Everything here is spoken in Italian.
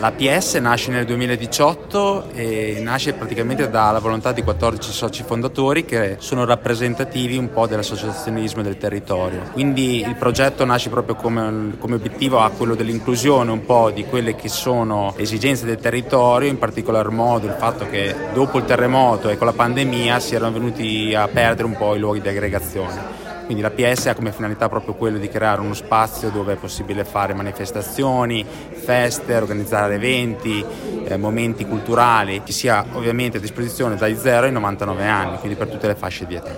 La PS nasce nel 2018 e nasce praticamente dalla volontà di 14 soci fondatori che sono rappresentativi un po' dell'associazionismo del territorio. Quindi il progetto nasce proprio come obiettivo a quello dell'inclusione un po' di quelle che sono le esigenze del territorio, in particolar modo il fatto che dopo il terremoto e con la pandemia si erano venuti a perdere un po' i luoghi di aggregazione. Quindi la PS ha come finalità proprio quello di creare uno spazio dove è possibile fare manifestazioni, feste, organizzare eventi, momenti culturali, che sia ovviamente a disposizione dai 0 ai 99 anni, quindi per tutte le fasce di età.